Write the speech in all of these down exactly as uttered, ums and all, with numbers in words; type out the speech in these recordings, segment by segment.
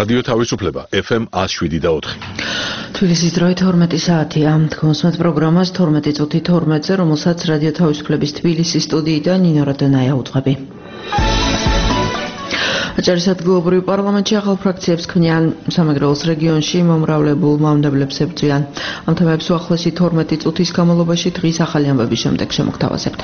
რადიო თავისუფლება ეფ ემ one oh seven და four. თბილისის დროით თორმეტი საათია. გონსმეთ პროგრამას თორმეტი წუთი თორმეტზე, რომელსაც რადიო თავისუფლების თბილისის სტუდიიდან ნინო რადონაია უძღვები. აჭარის ადგილობრივ პარლამენტში ახალ ფრაქციებს ქმნიან, სამეგრელოს რეგიონში მომრავლებულ მავნებლებს ებრძვიან. ამ თემებს უახლესი თორმეტი წუთის განმავლობაში დღის ახალი ამბების შემდეგ შემოგთავაზებთ.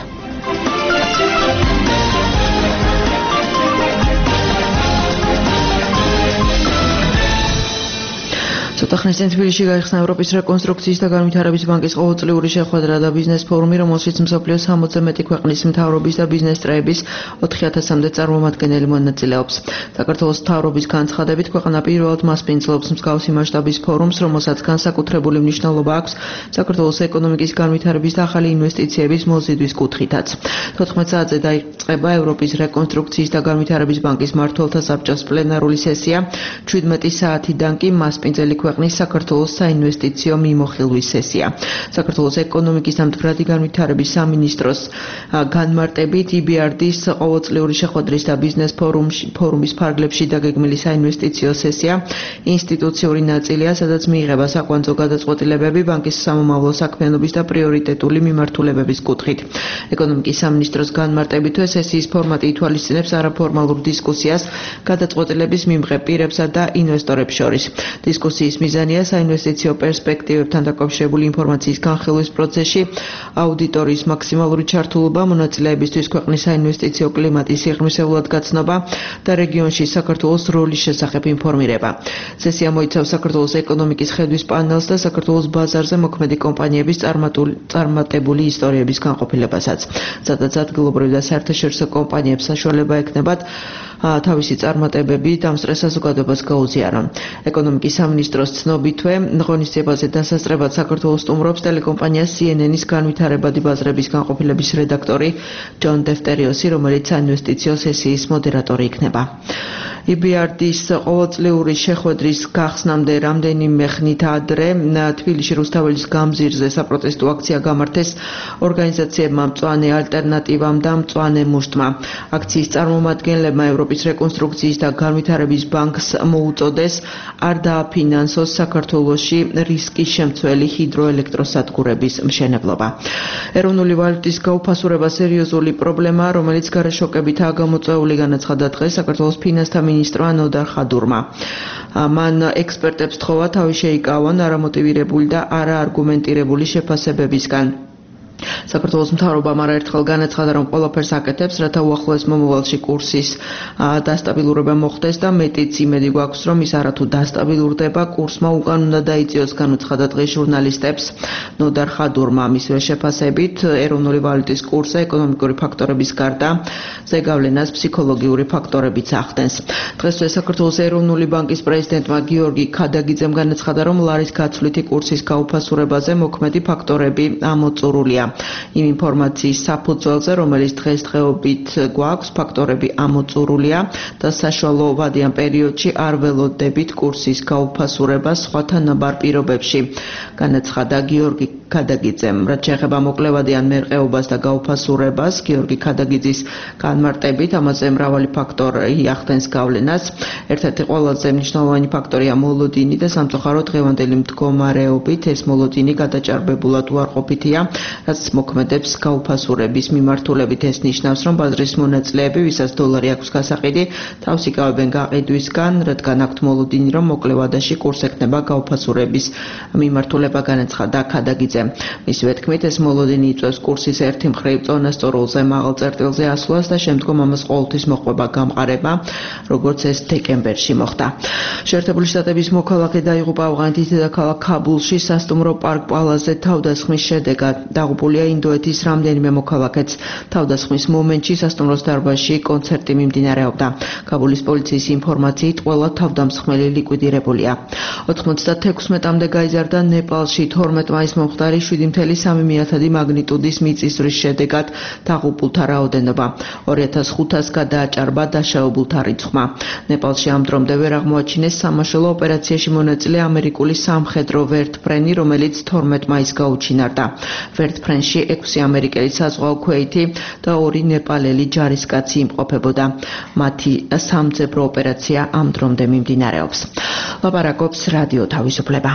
ცოტა ხნის წინ თბილისში გაიხსნა ევროპის რეკონსტრუქციის და განვითარების ბანკის ყოველწლიური შეხვედრა და ბიზნეს ფორუმი, რომელშიც მსოფლიოს სამოცზე მეტი ქვეყნის მთავრობის და ბიზნეს წრეების ოთხი ათასამდე წარმომადგენელი მონაწილეობს. საქართველოს მთავრობის განცხადებით, ქვეყანა პირველად მასპინძლობს მსგავსი მასშტაბის ფორუმს, რომელსაც განსაკუთრებული მნიშვნელობა აქვს საქართველოს ეკონომიკის განვითარების და ახალი ინვესტიციების მოზიდვის კუთხითაც. თოთხმეტ საათზე დაიწყება ევროპის რეკონსტრუქციის და განვითარების ბანკის მმართველთა საბჭოს პლენარული სესია. შვიდმეტი საათიდან კი მასპინძელი ქვეყნის საქართველოს საინვესტიციო მიმოხილვის სესია. საქართველოს ეკონომიკის და მდგრადი განვითარების სამინისტროს განმარტებით ი ბი არ დის ყოველწლიური შეხვედრის და ბიზნეს ფორუმის ფარგლებში დაგეგმილი საინვესტიციო სესია ინსტიტუციური ნაწილია, სადაც მიიღება საკვანძო გადაწყვეტილებები ბანკის სამომავლო საქმიანობის და პრიორიტეტული მიმართულებების კუთხით. ეკონომიკის სამინისტროს განმარტებითვე სესიის ფორმატი ითვალისწინებს არაფორმალურ დისკუსიას გადაწყვეტილების მიმღებ პირებსა და ინვესტორებს შორის. დისკუსიის მიზანია საინვესტიციო პერსპექტივებთან დაკავშირებული ინფორმაციის განხილვის პროცესში, აუდიტორიის მაქსიმალური ჩართულობა, მონაწილეებისთვის ქვეყნის საინვესტიციო კლიმატის სიღრმისეულად გაცნობა და რეგიონში საქართველოს როლის შესახებ ინფორმირება. სესია მოიცავს საქართველოს ეკონომიკის ხედვის პანელს და საქართველოს ბაზარზე მოქმედი კომპანიების წარმატებული ისტორიების განყოფილებასაც. სადაც ადგილობრივ და საერთაშორისო კომპანიებს საშუალება ექნებათ თავისი წარმატებები დამსწრე საზოგადოებას გაუზიარონ. ეკონომიკის სამინისტროს ცნობითვე, ღონისძიებაზე დასასწრებად საქართველოს სტუმრობს ტელეკომპანია სი ენ ენის განვითარებადი ბაზრების განყოფილების რედაქტორი ჯონ დეფტერიოსი, რომელიც საინვესტიციო სესიის მოდერატორი იქნება. ი ბი არ დის ყოველწლიური შეხვედრის გახსნამდე რამდენიმე ხნით ადრე თბილისში რუსთაველის გამზირზე საპროტესტო აქცია გამართეს ორგანიზაციებმა მწვანე ალტერნატივამ და მწვანე მუშტმა. აქციის წარმომადგენლებმა ევროპის რეკონსტრუქციის და განვითარების ბანკს მოუწოდეს არ დააფინანსოს საქართველოში რისკის შემცველი ჰიდროელექტროსადგურების მშენებლობა. ეროვნული ვალუტის გაუფასურება სერიოზული პრობლემაა, რომელიც გარეშოკებითაა გამოწვეული, განაცხადა დღეს საქართველოს ფინანსთა მინისტრმა ნოდარ ხადურმა. მან ექსპერტებს თხოვა თავი შეიკავონ არამოტივირებული და არაარგუმენტირებული შეფასებებისგან. საქართველოს მთავრობამ არაერთხელ განაცხადა, რომ ყველაფერს აკეთებს, რათა უახლოეს მომავალში კურსის დასტაბილურება მოხდეს და მეტიც იმედი გვაქვს, რომ ის არათუ დასტაბილურდება, კურსმა უკან უნდა დაიწიოს, განუცხადა დღეს ჟურნალისტებს ნოდარ ხადურმა. მისივე შეფასებით, ეროვნული ვალუტის კურსზე ეკონომიკური ფაქტორების გარდა ზეგავლენას ფსიქოლოგიური ფაქტორებიც ახდენს. დღესვე საქართველოს ეროვნული ბანკის პრეზიდენტმა გიორგი ქადაგიძემ განაცხადა, რომ ლარის გაცვლითი კურსის გაუფასურებაზე მოქმედი ფაქტორები ამოწურულია. იმ ინფორმაციის საფუძველზე, რომელიც დღესდღეობით გვაქვს, ფაქტორები ამოწურულია და საშუალო ვადიან პერიოდში არ ველოდებით კურსის გაუფასურებას სხვა თანაბარ პირობებში, განაცხადა გიორგი ქადაგიძემ. რაც შეეხება მოკლევადიან მერყეობას და გაუფასურებას, გიორგი ქადაგიძის განმარტებით, ამაზე მრავალი ფაქტორი ახდენს გავლენას. ერთ-ერთი ყველაზე მნიშვნელოვანი ფაქტორია მოლოდინი და სამწუხაროდ დღევანდელი მდგომარეობით ეს მოლოდინი გადაჭარბებულად უარყოფითია, რაც მოქმედებს გაუფასურების მიმართულებით. ეს ნიშნავს, რომ ბაზრის მონაწილეები, ვისაც დოლარი აქვს გასაყიდი, თავს იკავებენ გაყიდვისგან, რადგან აქვთ მოლოდინი, რომ მოკლევადაში კურს ექნება გაუფასურების მიმართულება, განაცხადა ქადაგიძე. მისივე თქმით, ეს მოლოდინი იწვევს კურსის ერთი მხრივ წონასწორულზე მაღალ წერტილზე ასვლას და შემდგომ ამას ყოველთვის მოყვება გამყარება, როგორც ეს დეკემბერში მოხდა. შეერთებული შტატების მოქალაქე დაიღუპა ავღანეთის დედაქალაქ ქაბულში სასტუმრო პარკ პალაზზე თავდასხმის შედეგად. დაღუპულია ინდოეთის რამდენიმე მოქალაქეც. თავდასხმის მომენტში სასტუმროს დარბაზში კონცერტი მიმდინარეობდა. ქაბულის პოლიციის ინფორმაციით ყველა თავდამსხმელი ლიკვიდირებულია. ოთხმოცდათექვსმეტამდე გაიზარდა ნეპალში. თორმეტ მაისს მომხდა არის შვიდი მცდარი სამი მიათადი მაგნიტუდის მიწისძვრის შედეგად დაღუპულთა რაოდენობა. ორი ათას ხუთას გადააჭარბა დაშავებულთა რიცხვმა. ნეპალში ამ დრომდე ვერ აღმოაჩინეს სამაშველო ოპერაციაში მონაწილე ამერიკული სამხედრო ვერტფრენი, რომელიც თორმეტ მაისს გაუჩინარდა. ვერტფრენში ექვსი ამერიკელი საზღვაო ქვეითი და ორი ნეპალელი ჯარისკაცი იმყოფებოდა. მათი სამძებრო ოპერაცია ამ დრომდე მიმდინარეობს. ლაპარაკობს რადიო თავისუფლება.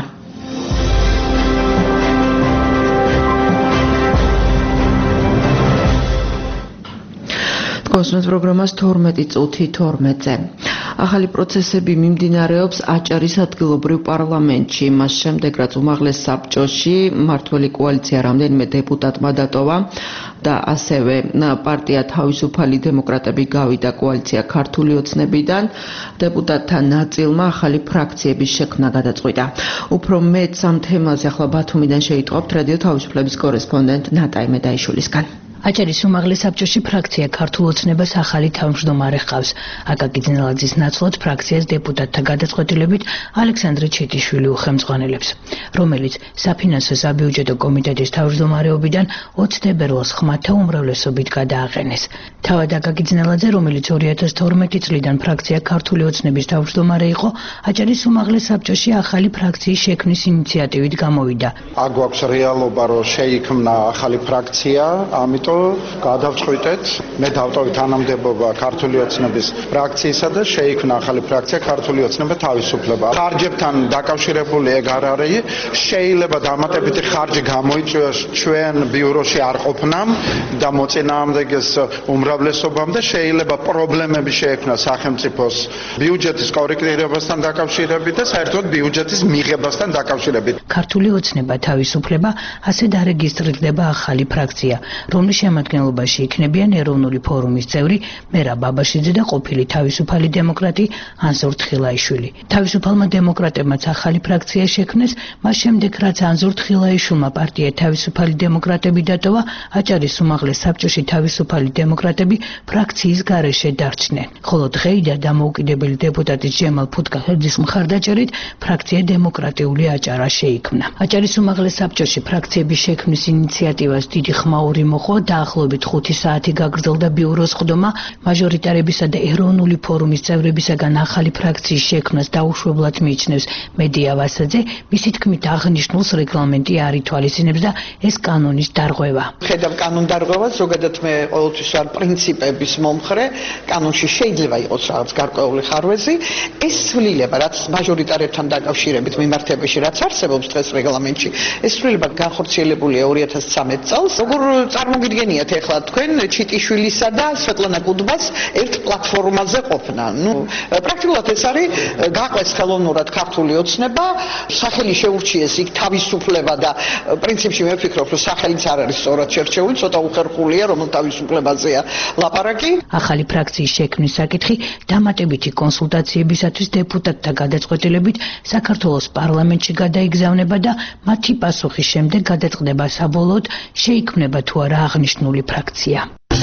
კოსმოს პროგრამას თორმეტი წუთი თორმეტზე. ახალი პროცესები მიმდინარეობს აჭარის ადგილობრივ პარლამენტში. მას შემდეგ, რაც უმაღლეს საბჭოში მმართველი კოალიცია რამდენიმე დეპუტატმა დატოვა და ასევე პარტია თავისუფალი დემოკრატები გავიდა კოალიცია ქართული ოცნებიდან, დეპუტატთა ნაწილმა ახალი ფრაქციების შექმნა გადაწყვიტა. უფრო მეტს ამ თემაზე ახლა ბათუმიდან შეიტყობთ რადიო თავისუფლების კორესპონდენტ ნატაი მედაიშვილისგან. აჭარის უმაღლეს საბჭოში ფრაქცია ქართულ ოცნებას ახალი თავმჯდომარე ჰყავს. აკაკი ძნელაძის ნაცვლად ფრაქციას დეპუტატთა გადაწყვეტილებით ალექსანდრე ჩიტიშვილი უხელმძღვანელებს, რომელიც საფინანსო საბიუჯეტო კომიტეტის თავმჯდომარეობიდან ოცი თებერვალს ხმათა უმრავლესობით გადააყენეს. თავად აკაკი ძნელაძე, რომელიც ორი ათას თორმეტი წლიდან ფრაქცია ქართული ოცნების თავმჯდომარე იყო, აჭარის უმაღლეს საბჭოში ახალი ფრაქციის შექმნის ინიციატივით გამოვიდა. აქ გვაქვს რეალობა, რომ შეიქმნა ახალი ფრაქცია, ამიტომ გადავწყვიტეთ, მე დავტოვე თანამდებობა ქართული ოცნების ფრაქციისა და შეიქმნა ახალი ფრაქცია ქართული ოცნება თავისუფლება. ხარჯებთან დაკავშირებული ეგ არ არის, შეიძლება დამატებითი ხარჯი გამოიწვიოს ჩვენ ბიუროში არ ყოფნამ და მოწინააღმდეგეს უმრავლესობამ და შეიძლება პრობლემები შეექმნა სახელმწიფოს ბიუჯეტის კორექტირებასთან დაკავშირებით და საერთოდ ბიუჯეტის მიღებასთან დაკავშირებით. ქართული ოცნება თავისუფლება ასე დარეგისტრირდება ახალი ფრაქცია, რომლის შემადგენლობაში იქნებიან ეროვნული ფორუმის წევრი მერა ბაბაშიძე და ყოფილი თავისუფალი დემოკრატი ანზორ თხილაიშვილი. თავისუფალმა დემოკრატებმაც ახალი ფრაქცია შექმნეს, მას შემდეგ რაც ანზორ თხილაიშვილმა პარტია თავისუფალი დემოკრატები დატოვა, აჭარის უმაღლეს საბჭოში თავისუფალი დემოკრატები ფრაქციის გარეშე დარჩნენ. ხოლო დღეიდან დამოუკიდებელი დეპუტატის ჯემალ ფუტკაჰეძის მხარდაჭერით ფრაქცია დემოკრატიული აჭარა შეიქმნა. აჭარის უმაღლეს საბჭოში ფრაქციების შექმნის ინიციატივას დიდი ხმაური მოყვა. დაახლოებით ხუთი საათი გაგრძელდა ბიუროს ხდომა. მაჟორიტარებისა და ეროვნული ფორუმის წევრებისაგან ახალი ფრაქციის შექმნას დაუშვებლად მიიჩნევს მედია ვასაძე. მისი თქმით, აღნიშნულს რეგლამენტი არ ითვალისწინებს და ეს კანონის დარღვევა. ხედავ კანონდარღვევას, ზოგადად მე ყოველთვის ვარ პრინციპების მომხრე. კანონში შეიძლება იყოს რაღაც გარკვეული ხარვეზი. ეს ცვლილება, რაც მაჟორიტარებთან დაკავშირებით მიმართებაში რაც არსებობს დღეს რეგლამენტში, ეს ცვლილება განხორციელებულია ორი ათას ცხრამეტ წელს. როგორ წარმოგიდგენიათ ახლა თქვენ ჩიტიშვილისა და სვეტლანა კუდბას ერთ პლატფორმაზე ყოფნა. ნუ პრაქტიკულად ეს არის გაყვეს ხელოვნურად ქართული ოცნება, სახელი შეურჩიეს იქ თავისუფლება და პრინციპში მე ვფიქრობ, რომ სახელიც არ არის სწორად შერჩეული, ცოტა უხერხულია, რომელ თავისუფლებაზეა ლაპარაკი. ახალი ფრაქციის შექმნის საკითხი დამატებითი კონსულტაციებისათვის დეპუტატთა გადაწყვეტილებით საქართველოს პარლამენტში გადაიგზავნება და მათი პასუხის შემდეგ გადაწყდება საბოლოოდ შეიქმნება თუ არა აღნიშნული ფრაქცია.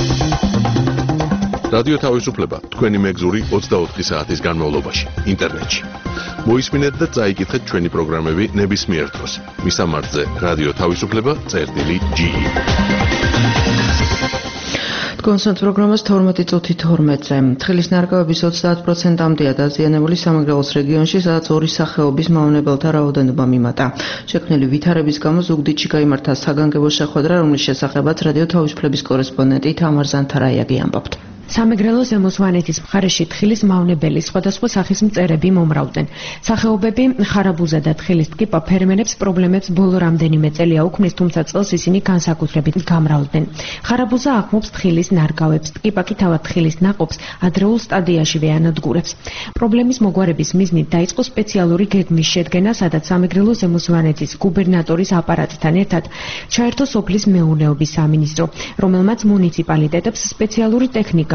რადიო თავისუფლება თქვენი მეგზური ოცდაოთხი საათის განმავლობაში ინტერნეტში. მოისმინეთ და წაიკითხეთ ჩვენი პროგრამები ნებისმიერ დროს. მისამართზე რადიო თავისუფლება წერტილი ჯი ი. კონსერტ პროგრამას თორმეტი წუთი თორმეტზე. თხილის ნარგავების ოცდაათ პროცენტამდეა დაზიანებული სამეგრელოს რეგიონში, სადაც ორი სახეობის მავნებელთა რაოდენობა მიმატა. შექმნილი ვითარების გამო ზუგდიდში გაიმართა საგანგებო შეხვედრა, რომლის შესახებაც რადიო თავისუფლების კორესპონდენტი თამარ ზანთარაიაგი ამბობთ. სამეგრელოს ზემო სვანეთის მხარეში თხილის მავნებელი სხვადასხვა სახის მწერები მომრავდნენ. სახეობები ხარაბუზა და თხილის ტკიპა ფერმერებს პრობლემებს ბოლო რამდენიმე წელი აუქმნის, თუმცა წელს ისინი განსაკუთრებით გამრავლდნენ. ხარაბუზა აღმობს თხილის ნარგავებს, ტკიპა კი თავად თხილის ნაყოფს ადრეულ სტადიაშივე ანადგურებს. პრობლემის მოგვარების მიზნით დაიწყო სპეციალური გეგმის შედგენა, სადაც სამეგრელოს ზემო სვანეთის გუბერნატორის აპარატთან ერთად ჩაერთო სოფლის მეურნეობის სამინისტრო, რომელმაც მუნიციპალიტეტებს სპეციალური ტექნიკა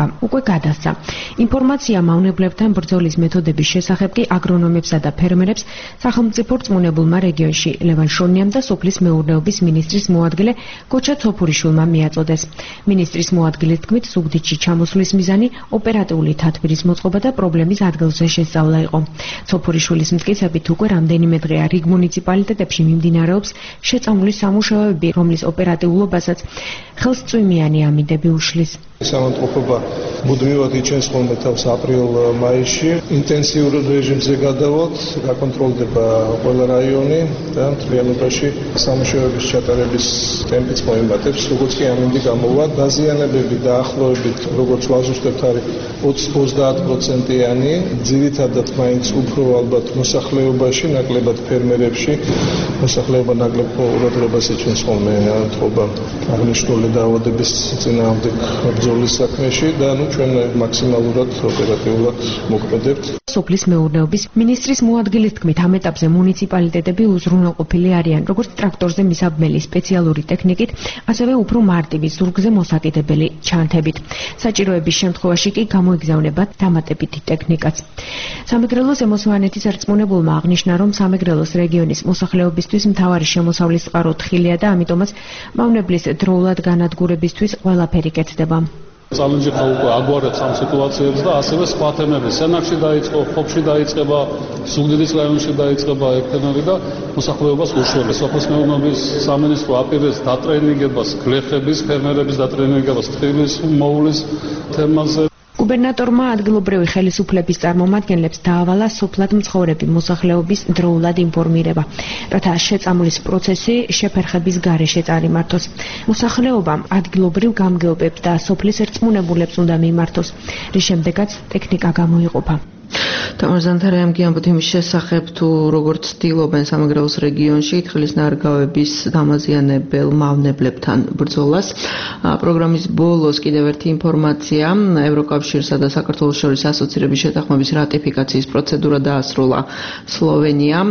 უკვე გადასცა. ინფორმაცია მავნებლებთან ბრძოლის მეთოდების შესახებ კი აგრონომებსა და ფერმერებს სახელმწიფო რწმუნებულმა რეგიონში ლევან შონიამ და სოფლის მეურნეობის მინისტრის მოადგილე გოჩა ცოფურიშვილმა მიაწოდეს. მინისტრის მოადგილის თქმით, ზუგდიდში ჩამოსვლის მიზანი ოპერატიული თათბირის მოწყობა და პრობლემის ადგილზე შესწავლა იყო. ცოფურიშვილის მტკიცებით, უკვე რამდენიმე დღეა რიგ მუნიციპალიტეტებში მიმდინარეობს შეწამვლის სამუშაოები, რომლის ოპერატიულობასაც ხელსწვიმიანი ამიდები უშლის. სამონტყოფობა მუდმივად იჩენს ხოლმე თავს აპრილ-მაისში. ინტენსიურ რეჟიმზე გადავალთ, გაკონტროლდება ყველა რაიონი და მთლიანობაში სამუშაოების ჩატარების ტემპიც მოიმატებს. როგორც კი ამინდი გამოვა, დაზიანებები დაახლოებით, როგორც ვაზუსტებთ, არის ოცი-ოცდაათ პროცენტიანი, ძირითადად მაინც უფრო ალბათ მოსახლეობაში, ნაკლებად ფერმერებში, მოსახლეობა ნაკლებ ყურადღებას იჩენს ხოლმე თობა აღნიშნული დაავადების წინააღმდეგ ბრძოლის საქმეში და ნუ ჩვენ მაქსიმალურად ოპერატიულად მოქმედებთ. სოფლის მეურნეობის მინისტრის მოადგილის თქმით, ამ ეტაპზე მუნიციპალიტეტები უზრუნველყოფილი არიან, როგორც ტრაქტორზე მისაბმელი სპეციალური ტექნიკით, ასევე უფრო მარტივი ზურგზე მოსაკიდებელი ჩანთებით. საჭიროების შემთხვევაში კი გამოიგზავნებათ დამატებითი ტექნიკაც. სამეგრელოს ემოსვანეთის რწმუნებულმა აღნიშნა, რომ სამეგრელოს რეგიონის მოსახლეობისთვის მთავარი შემოსავლის წყარო თხილია და ამიტომაც მავნებლის დროულად განადგურებისთვის ყველაფერი კეთდება. წალენჯიხა უკვე აგვარებს ამ სიტუაციებს და ასევე სხვა თემები. სენაკში დაიწყო, ხობში დაიწყება, ზუგდიდის რაიონში დაიწყება ექთენები და მოსახლეობას უშველეს. სოფლის მეურნეობის სამინისტრო აპირებს დატრენინგებას, გლეხების, ფერმერების დატრენინგებას თხილის მოულის თემაზე. გუბერნატორმა ადგილობრივი ხელისუფლების წარმომადგენლებს დაავალა სოფლად მცხოვრები მოსახლეობის დროულად ინფორმირება, რათა შეწამვლის პროცესი შეფერხების გარეშე წარიმართოს. მოსახლეობამ ადგილობრივ გამგეობებს და სოფლის რწმუნებულებს უნდა მიმართოს, რის შემდეგაც ტექნიკა გამოიყოფა. თამარ ზანთარაიამ ამბობთ იმის შესახებ, თუ როგორც ცდილობენ სამეგრელოს რეგიონში თხილის ნარგავების დამაზიანებელ მავნებლებთან ბრძოლას. პროგრამის ბოლოს კიდევ ერთი ინფორმაცია, ევროკავშირსა და საქართველოს შორის ასოცირების შეთანხმების რატიფიკაციის პროცედურა დაასრულა სლოვენიამ.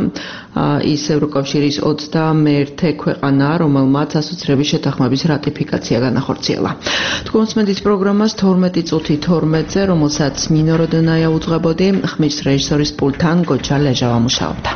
ის ევროკავშირის ოცდამეერთე ქვეყანაა, რომელმაც ასოცირების შეთანხმების რატიფიკაცია განახორციელა. თქვენს პროგრამას თორმეტი წუთი თორმეტზე, რომელსაც ნინო როდონაია უძღვებოდი, ხმის რეჟისორის პულტთან გოჩა ლეჟავა მუშაობდა.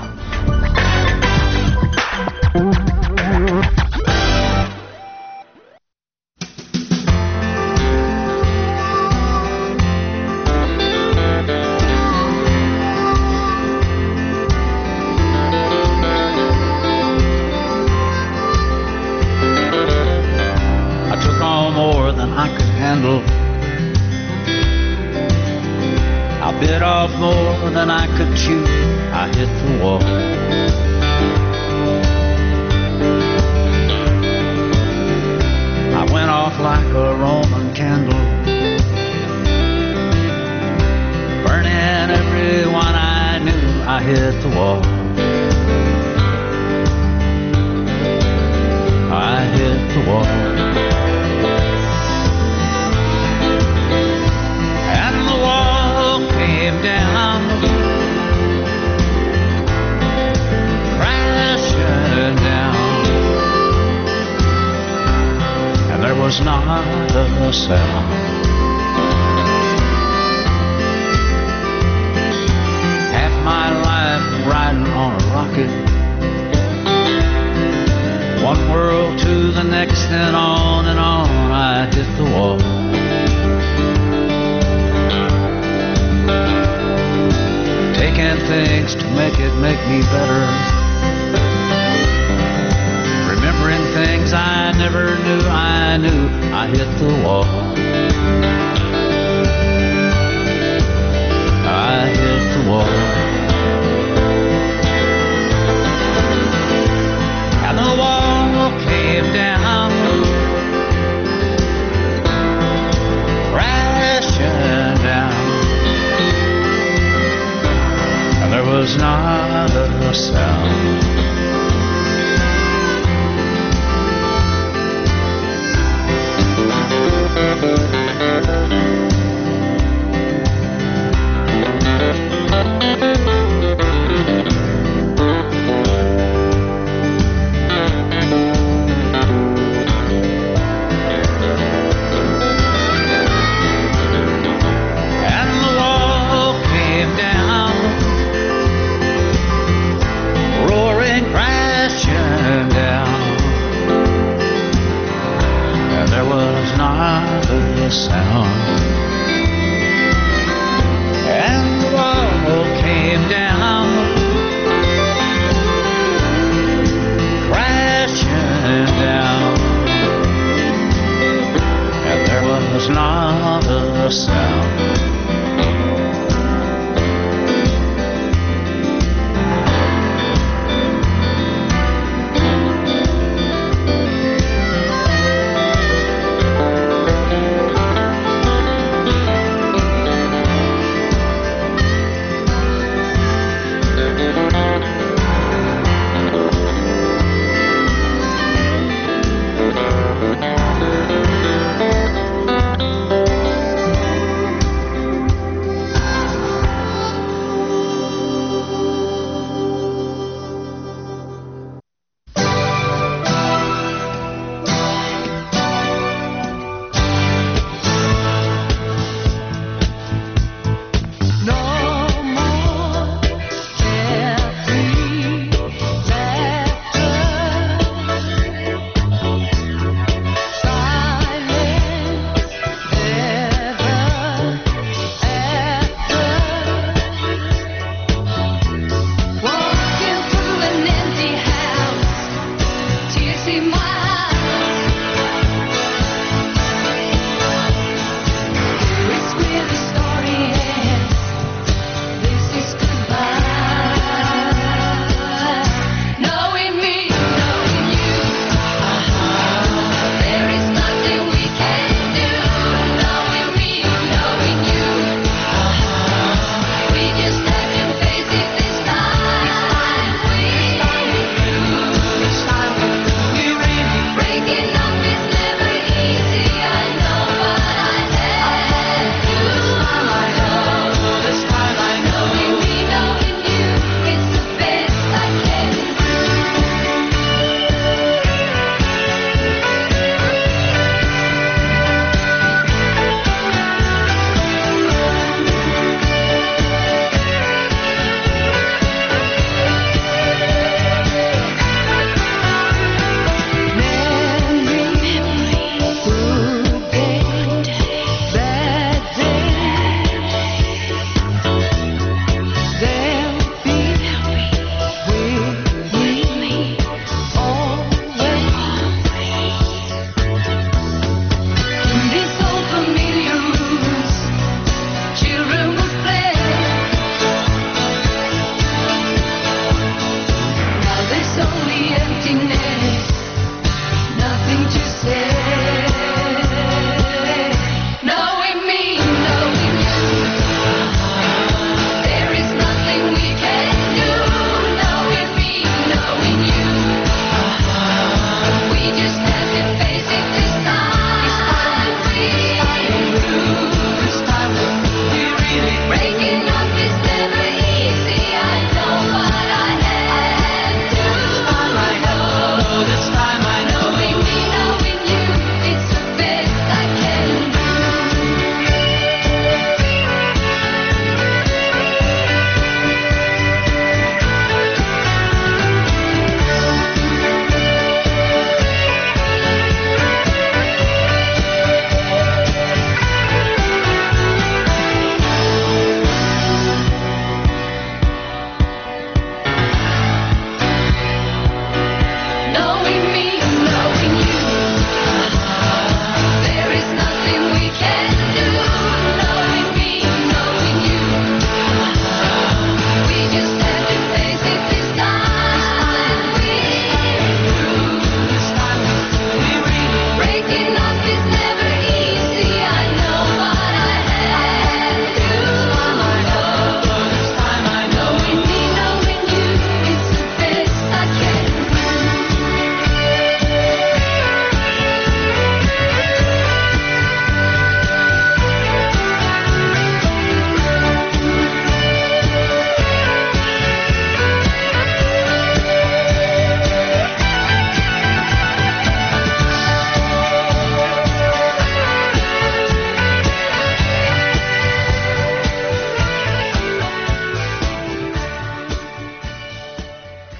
I took on more than I could handle. I bit off more than I could chew. I hit the wall. I went off like a Roman candle, burning everyone I knew. I hit the wall. I hit the wall. Down, crashing down, and there was not a sound. Half my life riding on a rocket, one world to the next, and on and on. I hit the wall. Taking things to make it make me better, remembering things I never knew I knew. I hit the wall. I hit the wall. And the wall came down, crashing down. There was not a sound. was not a sound. And the wall came down, crashing down, and there was not a sound.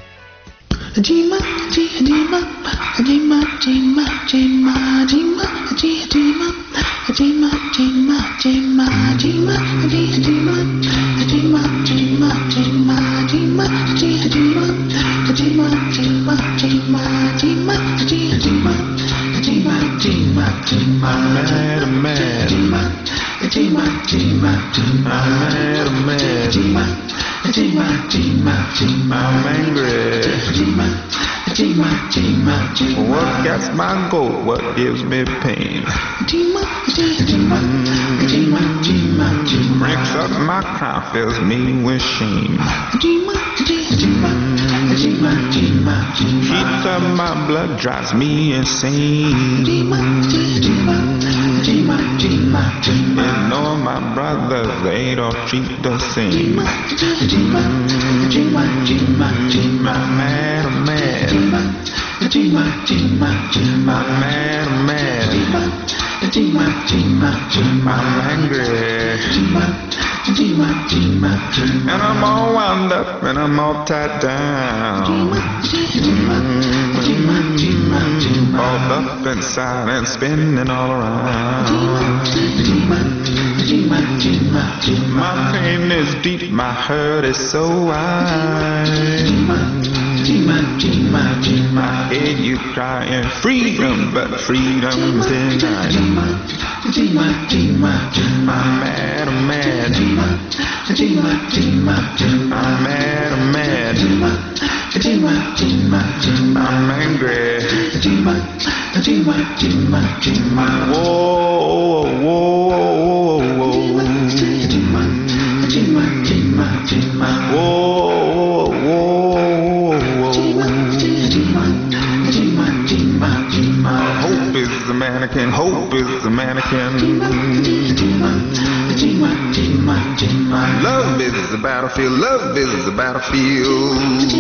Jima, Jima, Jima, Jima, Jima, Jima, I'm angry. What gets my goat? What gives me pain? Breaks up my crown, fills me with shame. Heats up my blood, drives me insane. And all my brothers, they don't treat the same. I'm mad, I'm mad. I'm mad, I'm mad. I'm angry. And I'm all wound up and I'm all tied down. Balled up inside and spinning all around. My pain is deep, my hurt is so wide. I hear you crying freedom, but freedom's denied. I'm mad, I'm mad. I'm mad, I'm mad. I'm angry. Whoa, whoa, whoa, whoa. Whoa, whoa, whoa. Hope is the mannequin, hope is the mannequin. Love is the battlefield, love is the battlefield.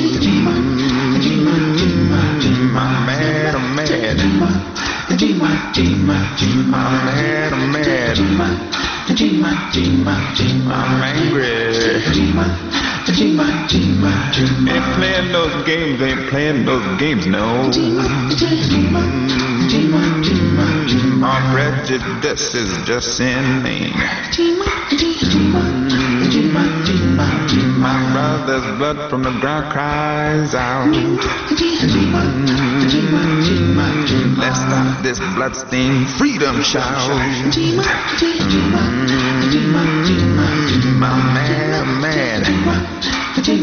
I'm mad, I'm mad. I'm mad, I'm mad. I'm angry. Ain't playing those games, ain't playing those games, no. Our prejudice is just inane. My brother's blood from the ground cries out. Let's stop this bloodstained freedom shout. I'm mad, I'm mad. I'm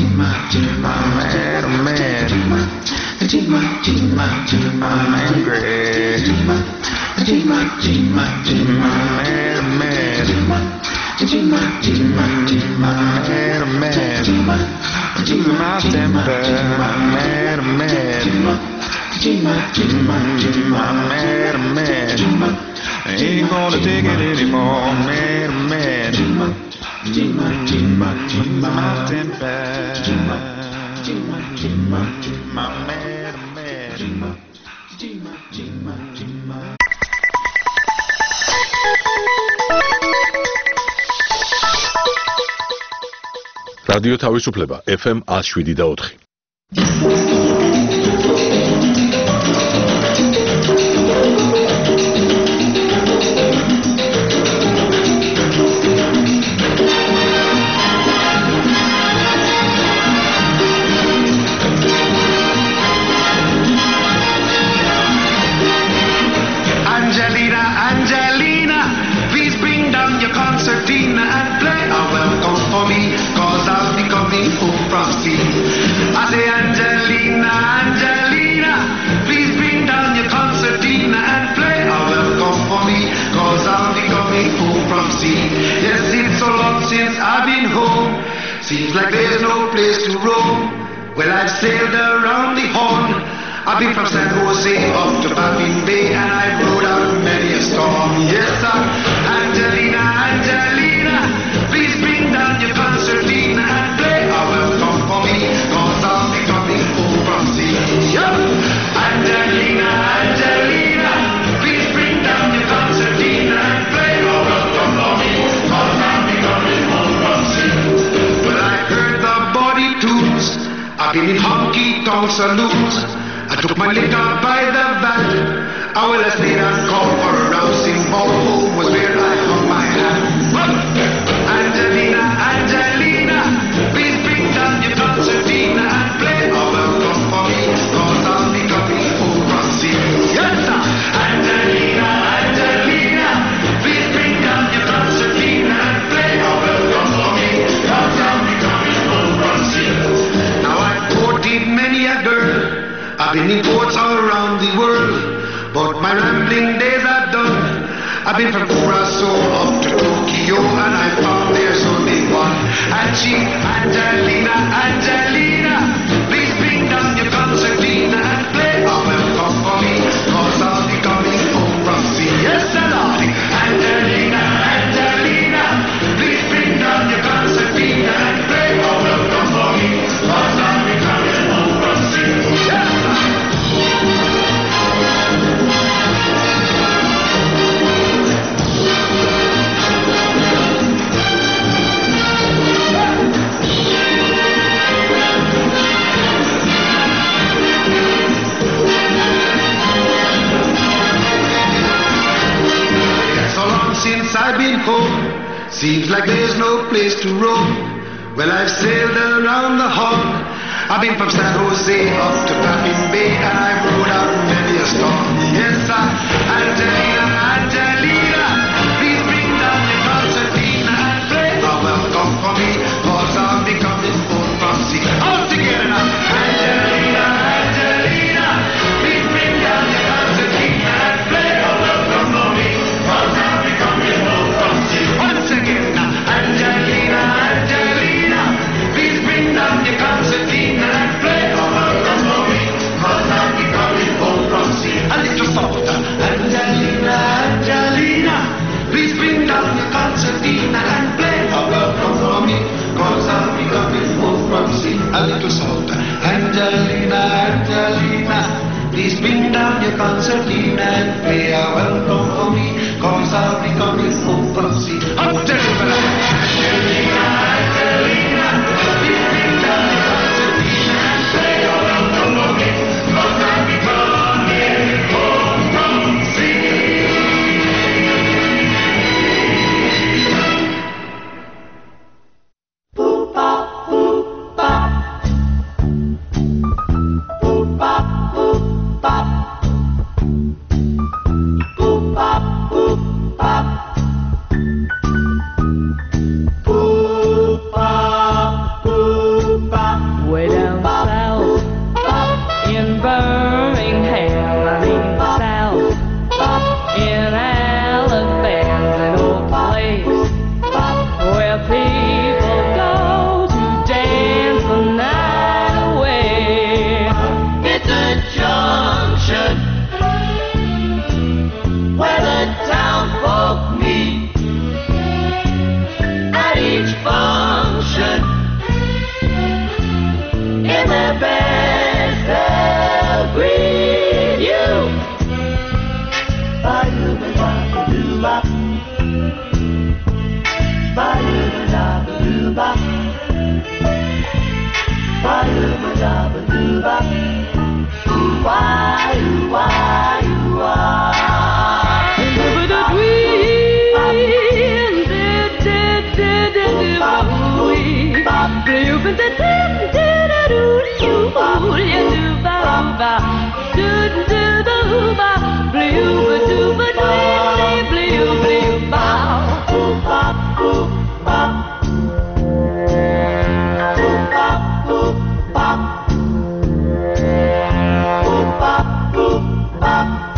mad, I'm mad. I'm angry. I'm mad, I'm mad. I'm mad, I'm mad. I'm losing my temper. I'm mad, I'm mad. I'm mad, I'm mad. I ain't gonna take it anymore. I'm mad, I'm mad. I'm losing my temper. I'm mad, I'm mad. რადიო თავისუფლება ეფ ემ one oh seven და four. Angelina, Angelina, please bring down your concertina and play a welcome for me, cause I'll be coming home from sea. I say Angelina, Angelina, please bring down your concertina and play a welcome for me, cause I'll be coming home from sea. Yes, it's so long since I've been home, seems like there's no place to roam. Well, I've sailed around the Horn, I've been from San Jose up to Baffin Bay, and I've rode out many a storm. Yes, sir. Angelina, Angelina, please bring down your concertina and play a welcome for me, cause I'll be coming home from sea. Yep. Angelina, Angelina, please bring down your concertina and play a welcome for me, cause I'll be coming home from sea. Well, I heard the body tunes, I've been in honky-tonk saloons, I took my liquor by the vat, I will have stayed and come for a rousing ball. Home was where I hung my hat. Angelina, Angelina, please bring down your concertina and play a welcome for me, cause I'll be coming home from sea. Yes, sir. Angelina, Angelina, please bring down your concertina and play a welcome for me, cause I'll be coming home from sea. Now I've courted many a girl, I've been in courts all around the world, but my rambling days are done. I've been from Curacao up to Tokyo, and I found there's only one. And she, Angelina, Angelina, please bring down your concertina and play a welcome for me, cause I'll be coming home from sea. Yes, Lord. Angelina, Angelina, please bring down your concertina and play a welcome for me, cause I'll be coming home from sea. Yes, since I've been home, seems like there's no place to roam. Well, I've sailed around the Horn, I've been from San Jose up to Baffin Bay, and I've rode out many a storm. Yes, sir. Angelina, Angelina, please bring down your concertina and play a welcome for me, cause I'll be coming home from sea. All together now. Angelina, Angelina, please bring down your concertina and play a welcome for me, cause I'll be coming home from sea. Once again now. Angelina, Angelina, please bring down your concertina and play a welcome for me, cause I'll be coming home from sea. A little softer. Angelina, Angelina, please bring down your concertina and play a welcome for me, cause I'll be coming home from sea. A little softer. Angelina, Angelina, please bring down your concertina and play a welcome for me, cause I'll be coming home from sea. Up to Angelina, Angelina, please bring down your concertina and play a welcome for me, cause I'll be coming home from sea. Boop, bop, boop, bop. Boop, bop, boop, bop. Boop, bop, boop, bop. Boop, bop, boop, bop. Way down south in Birmingham, I mean south in Alabama's an old place where people go to dance the night away. It's a junction where the townfolk meet at each function. In their best they'll greet you. Ba-doo-ba-da-ba-doo-ba. Ba-doo-ba-da-ba-doo-ba. Ba-doo-ba-da-ba-doo-ba. Ooh-wah, ooh-wah, ooh-wah. With a dream, did, did, did, did, ooh-wee. Blue, but the did, did, ooh, ooh, yeah, doo-ba-ba. Do-do-do-ba. Blue, but do, but blue, blue, blue, bow. Ooh-bop, ooh-bop. Ooh-bop, ooh-bop. Ooh-bop, ooh-bop.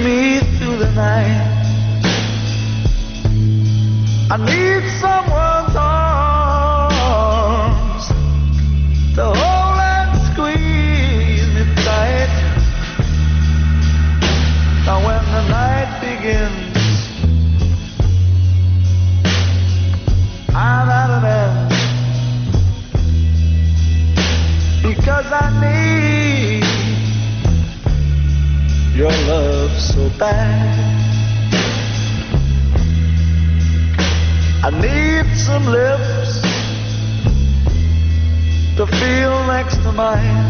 me through the night. I need someone's arms to hold and squeeze me tight. Now when the night begins, I'm at an end, because I need your love so bad. I need some lips to feel next to mine.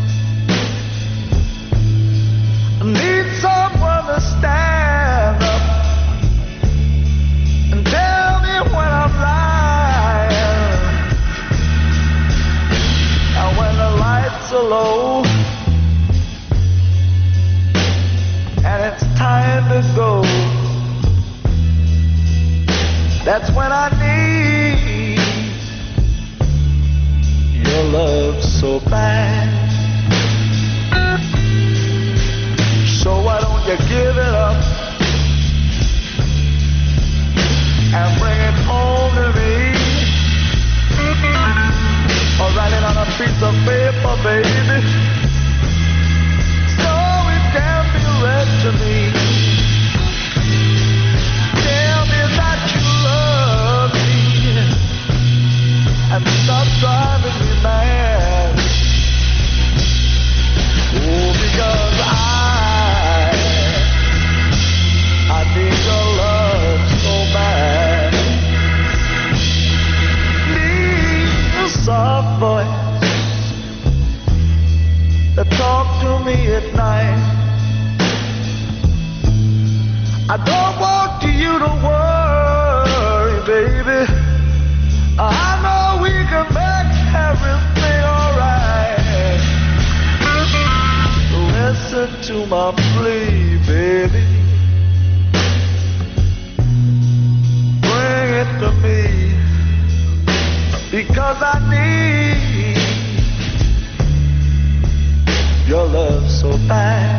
I need someone to stand up and tell me when I'm lying. And when the lights are low and it's time to go, that's when I need your love so bad. So why don't you give it up and bring it home to me, or write it on a piece of paper, baby, so it can be read to me. Tell me that you love me and stop driving me mad. Oh, because I I need your love so bad. Need a soft voice that talk to me at night. I don't want you to worry, baby. I know we can make everything alright. Listen to my plea, baby. Bring it to me, because I need your love so bad.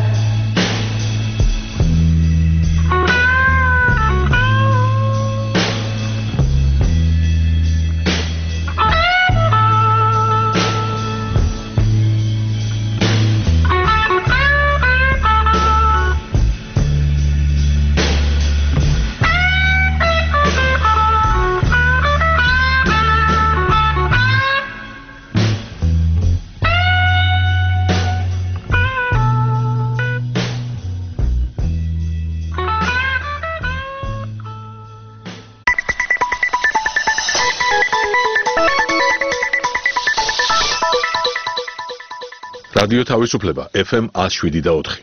რადიო თავისუფლება ეფ ემ one oh seven და four.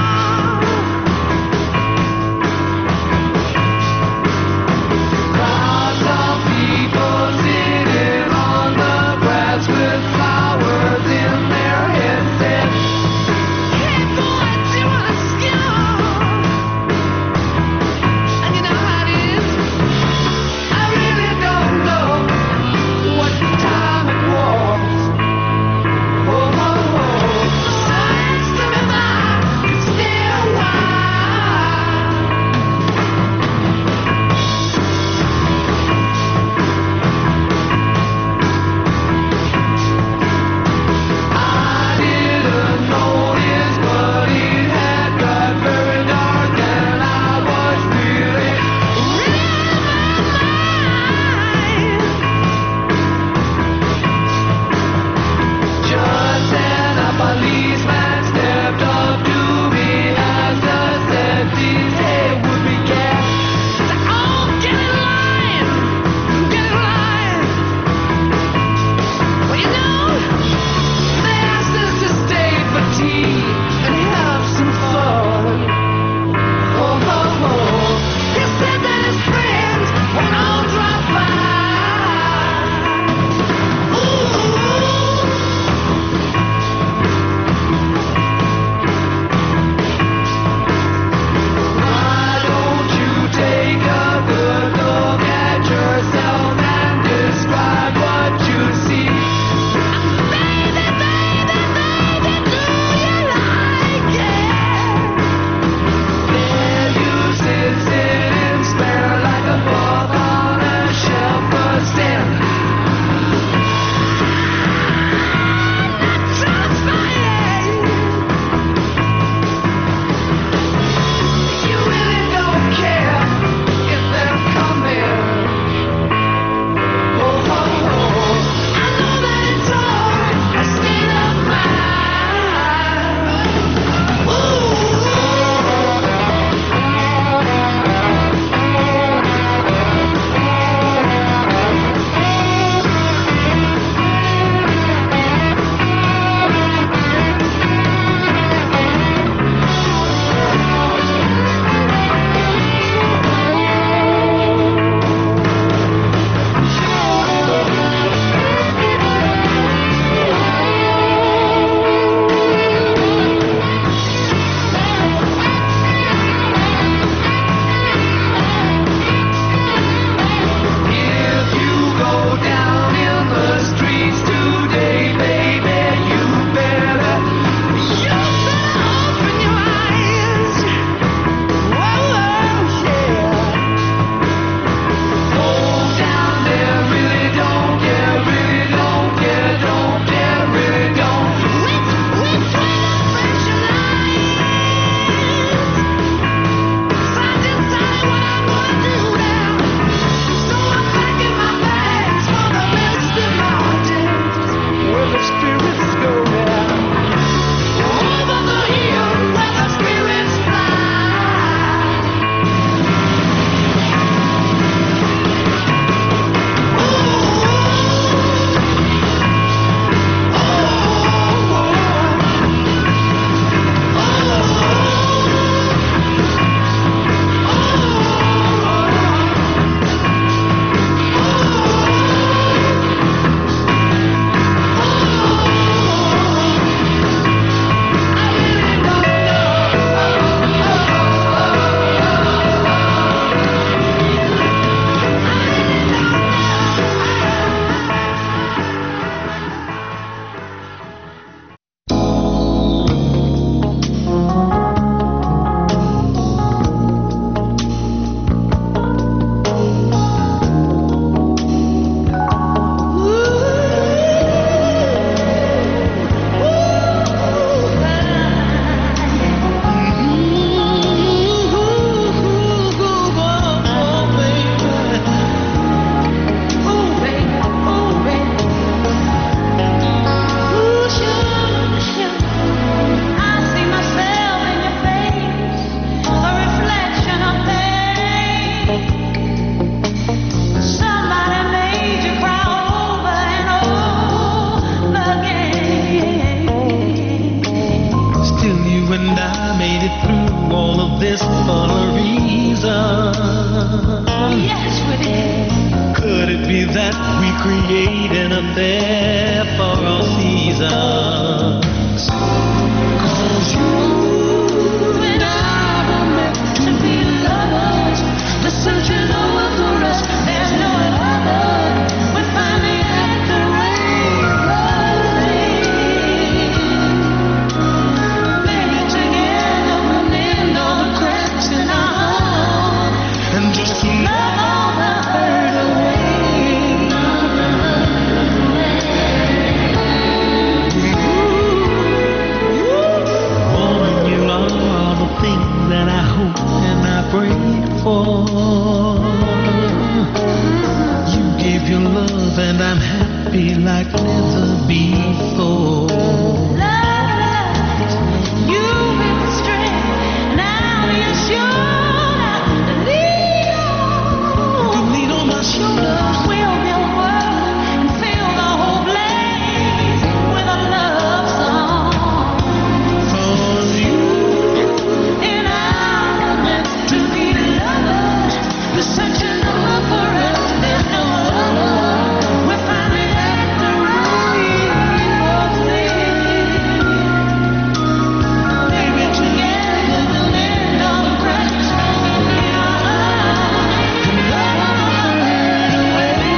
Bye. through all of this for a reason. Oh, yes, we did. Could it be that we create an affair for all seasons? 'Cause you and I were meant to be lovers. The search is over for us. There's no other. We're finally at the rainbow thing. Maybe together we'll mend all the cracks in our heart and just love all the hurt away. Woman, you are all the things that I hope and I prayed for. You gave your love and I'm happy like never before. You've been the strength, now you're sure to lean on. You can lean on my shoulders. We'll build a world and fill the whole place with a love song. 'Cause you and I were meant to be lovers. The search is over for us. There's no other. We're finally at the rainbow thing. Maybe together we'll mend all the cracks in our heart and love all the hurt away.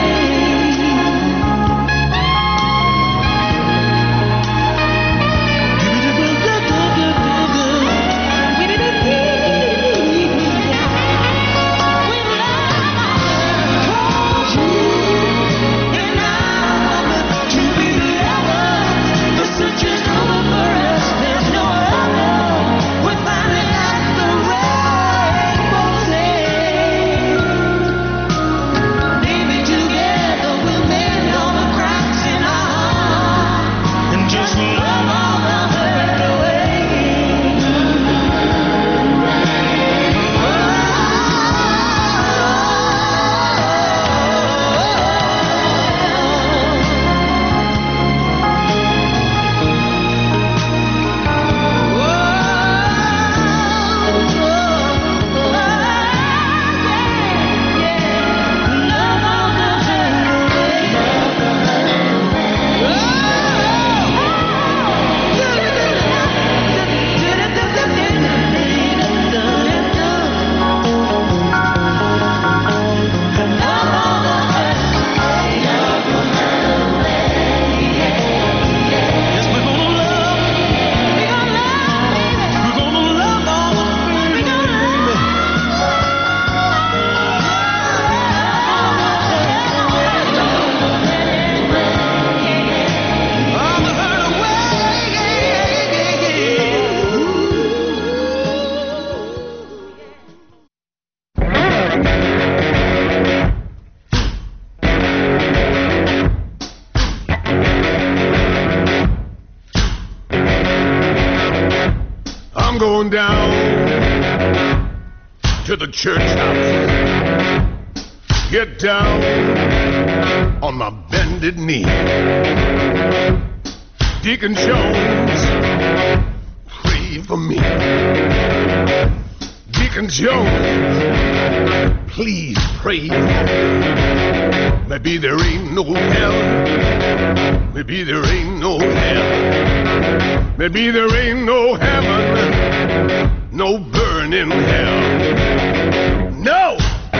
Just love all the hurt away. I'm going down to the church house. Get down on my bended knee. Deacon Jones, pray for me. Deacon Jones, please pray for me. Maybe there ain't no hell. Maybe there ain't no hell. Maybe there ain't no heaven. No burning hell. No!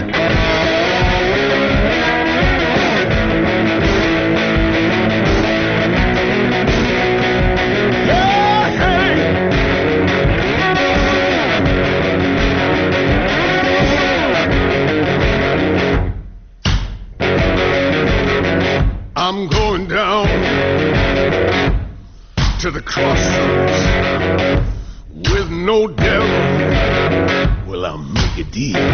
I'm going down to the crossroads with no devil. Will I make a deal?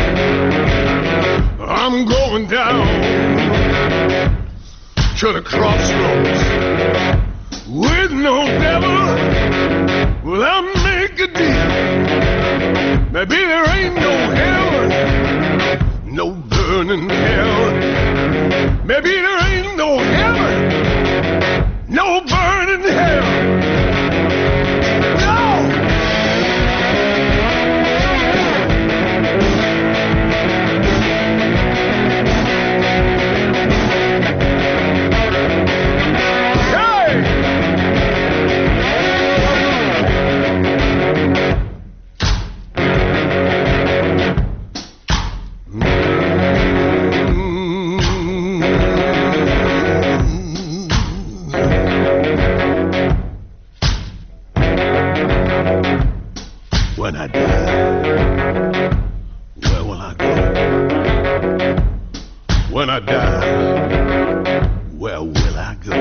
I'm going down to the crossroads with no devil. Will I make a deal? Maybe there ain't no hell, no burning hell. Maybe there ain't no heaven, no burning hell. No! where will I go? When I die, where will I go?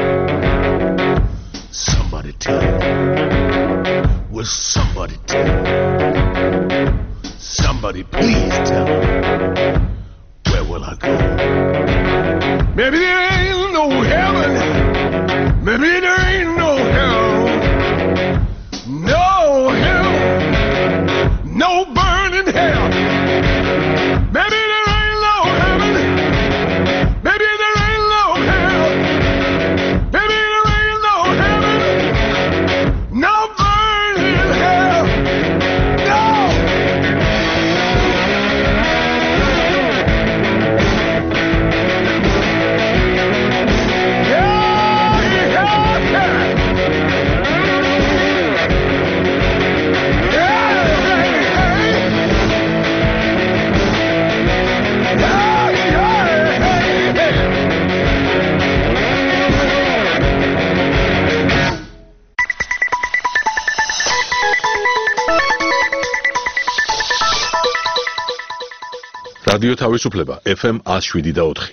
Somebody tell me. Will somebody tell me? Somebody please tell me. Where will I go? Maybe there ain't no heaven. Maybe there ain't no hell. No hell. No burning hell. Maybe there ain't no heaven. Maybe there ain't no hell. Maybe there ain't no heaven. No burning hell. No. რადიო თავისუფლება ეფ ემ one oh seven და four.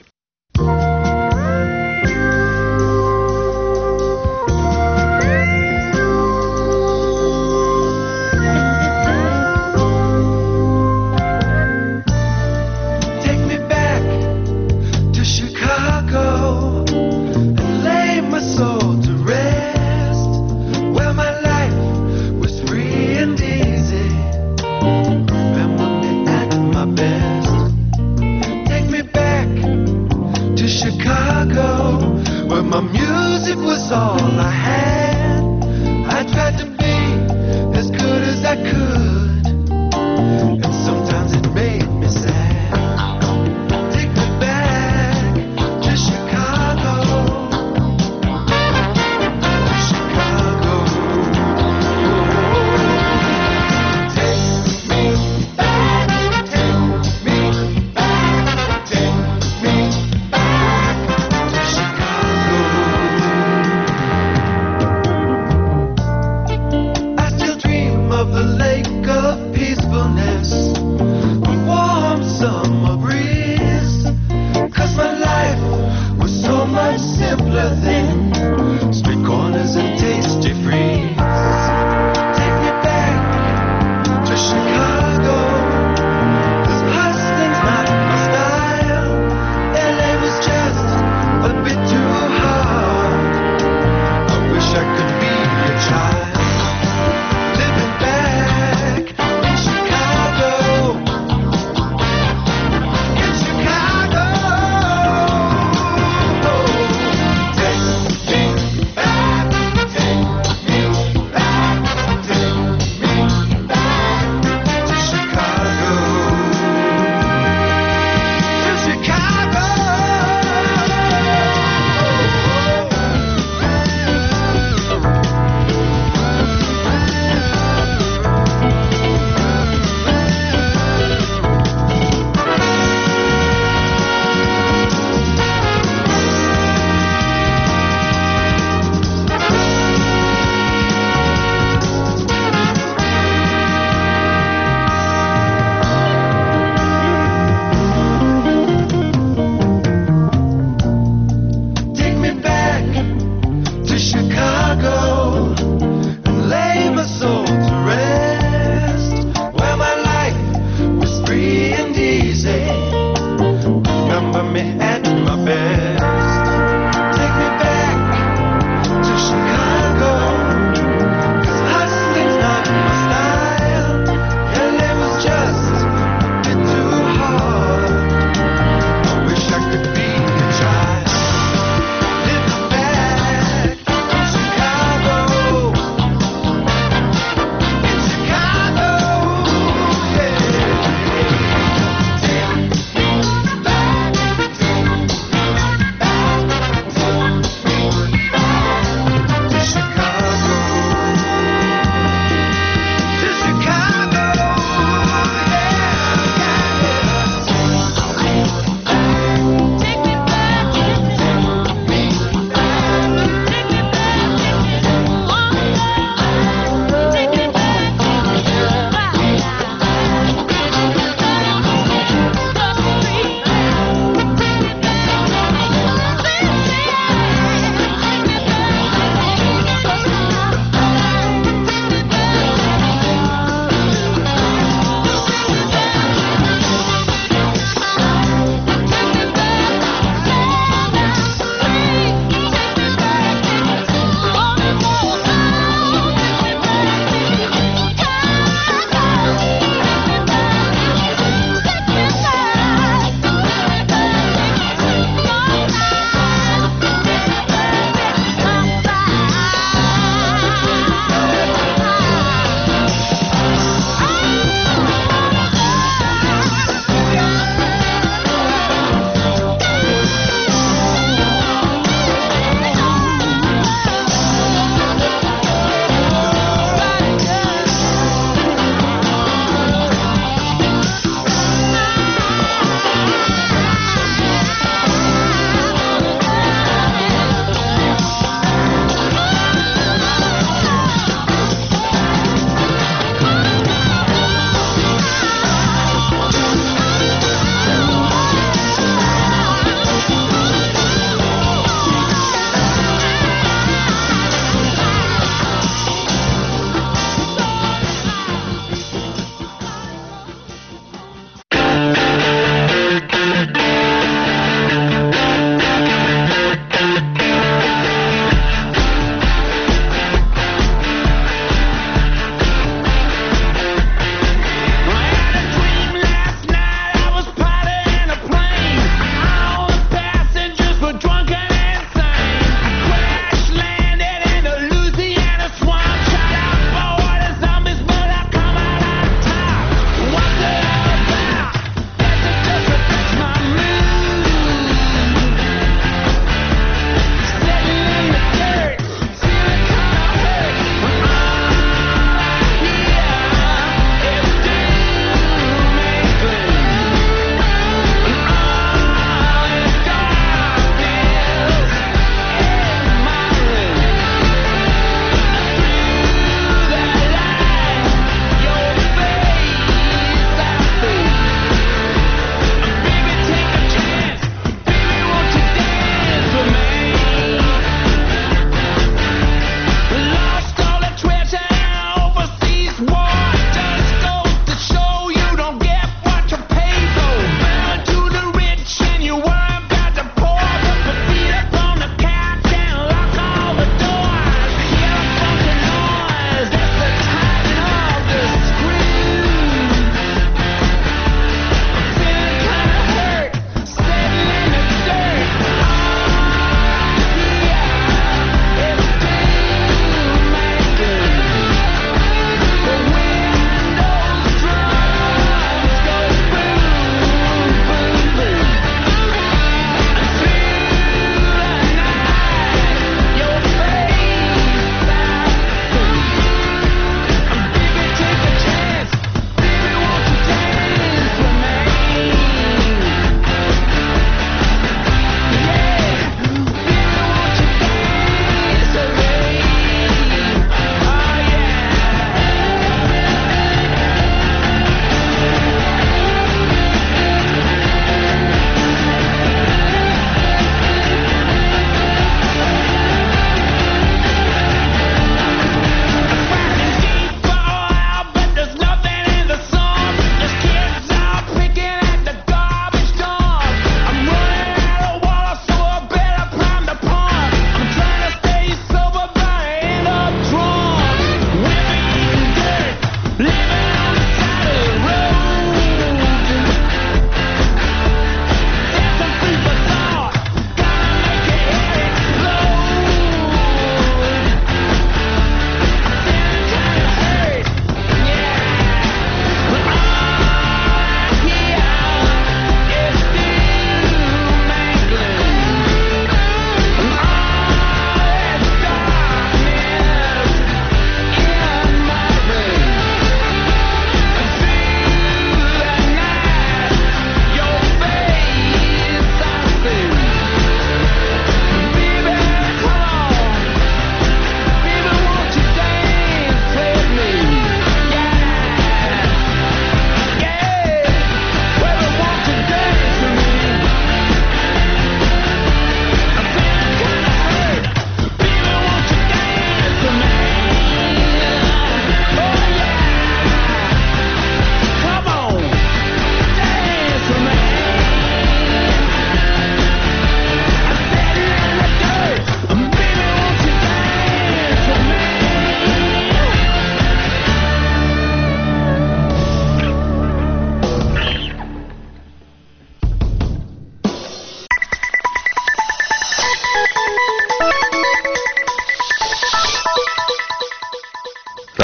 Take me back to Chicago and lay my soul to rest, where my life was free and easy. Remember me at my best. Take me back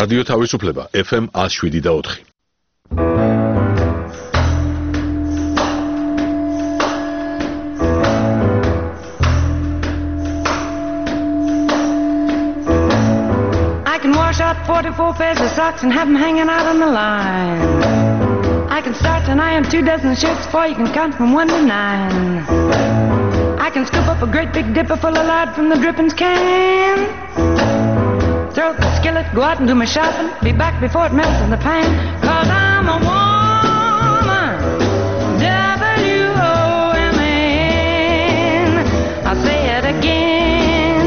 რადიო თავისუფლება F M one oh seven და four. I can wash out forty-four pairs of socks and have them hanging out on the line. I can start and iron two dozen shirts before you can count from one to nine. I can scoop up a great big dipper full of lard from the drippings can. Throw out the skillet, go out and do my shopping, be back before it melts in the pan. Cause I'm a woman, W O M N. I'll say it again.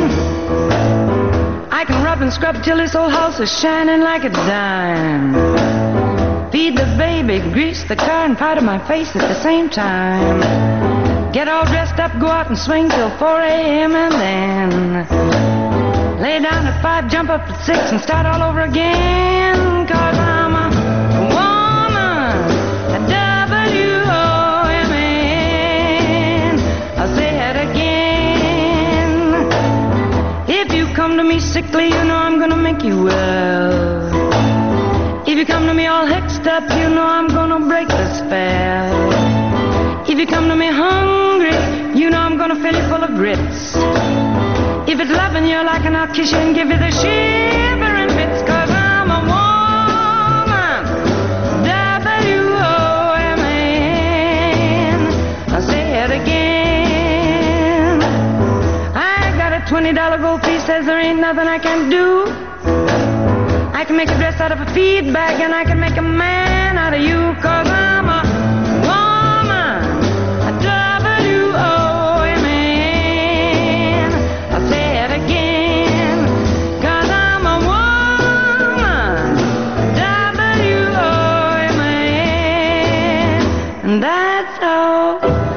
I can rub and scrub till this old house is shining like a dime. Feed the baby, grease the car and powder my face at the same time. Get all dressed up, go out and swing till four a.m. and then lay down at five, jump up at six and start all over again. Cause I'm a woman, a W O M N. I'll say it again. If you come to me sickly, you know I'm gonna make you well. If you come to me all hexed up, you know I'm gonna break the spell. If you come to me hungry, you know I'm gonna fill you full of grits. If it's loving you like an I'll kiss you and give you the shivering fits. Cause I'm a woman, W O M N. I'll say it again. I got a twenty dollar gold piece, says there ain't nothing I can do. I can make a dress out of a feed bag and I can make a man out of you. Cause I'm a woman, a W O M N. I'll say it again. Cause I'm a woman, W O M N. And that's all.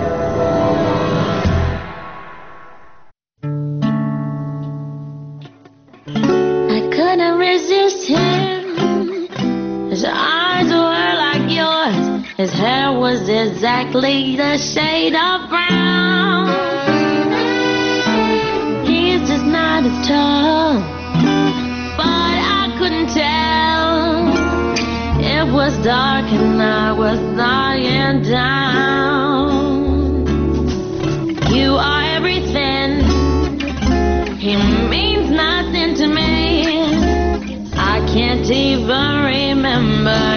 I couldn't resist him. His eyes were like yours. His hair was exactly the shade of brown. He's just not as tall, but I couldn't tell. It was dark and I was lying down. You are everything. He means nothing to me. I can't even remember